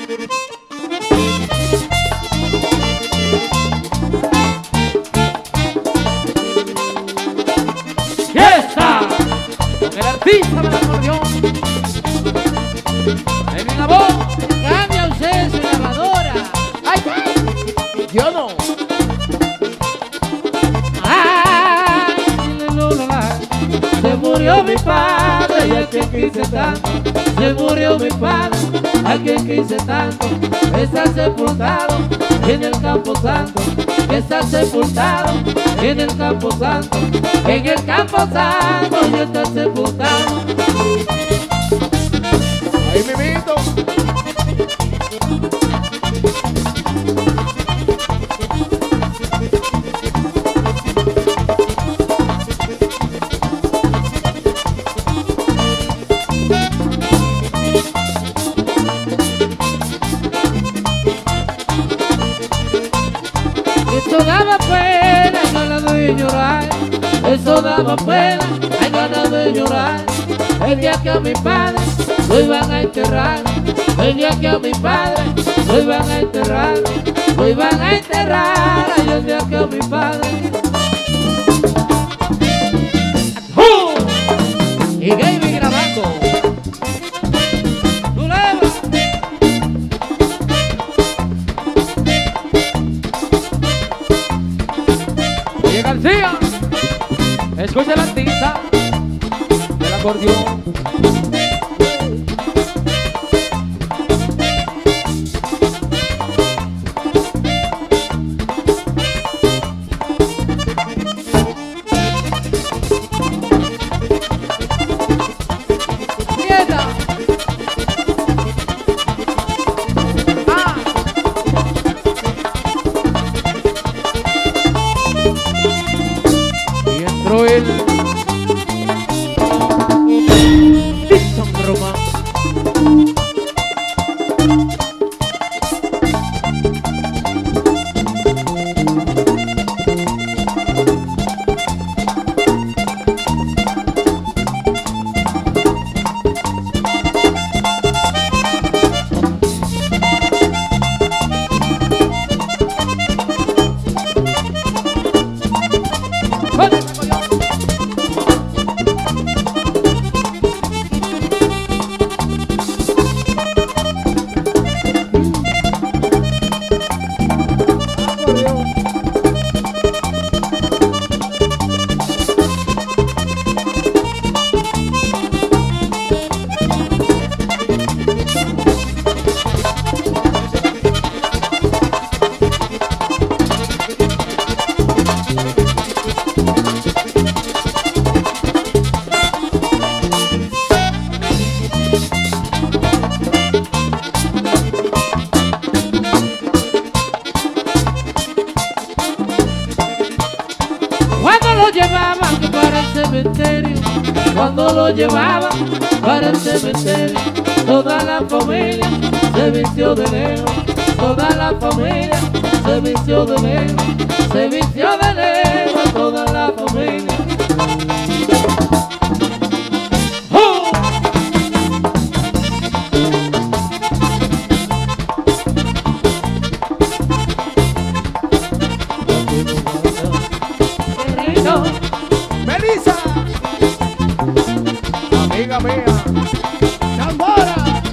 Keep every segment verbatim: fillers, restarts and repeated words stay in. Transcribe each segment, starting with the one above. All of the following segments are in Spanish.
¡Fiesta! Con el artista del acordeón. En una voz. Cambia usted su lavadora. ¡Ay, ay! Yo no. Ay, se murió mi padre y al que quise tanto. Se murió mi padre, al que quise tanto. Está sepultado en el campo santo. Está sepultado en el campo santo. En el campo santo y está sepultado. Ahí mimito. Esto daba pena, hay ganas de llorar. Esto daba pena, hay ganas de llorar. El día que a mi padre lo iban a enterrar. El día que a mi padre lo iban a enterrar. Lo iban a enterrar. Ay, el día que a mi padre. ¡Uh! Y Gaby grabando. García, escucha el artista del acordeón. Nieta. Ah. Y entró el Dixon Román. Cuando lo llevaban para el cementerio, cuando lo llevaban para el cementerio, toda la familia se vistió de negro, toda la familia se vistió de negro, se vistió de negro toda la familia. ¡Oh! Melissa, amiga mía, Tambora.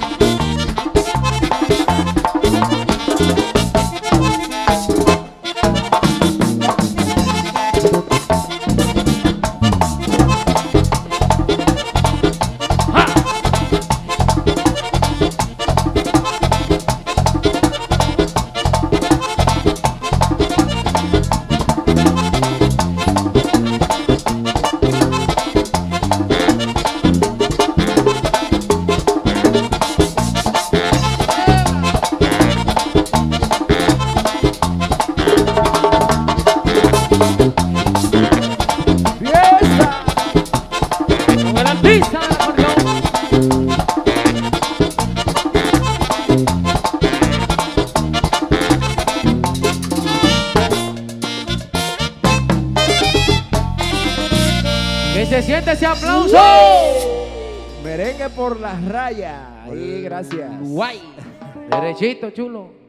Que se siente ese aplauso. Merengue por las rayas. Ahí, gracias. Guay. Derechito, chulo.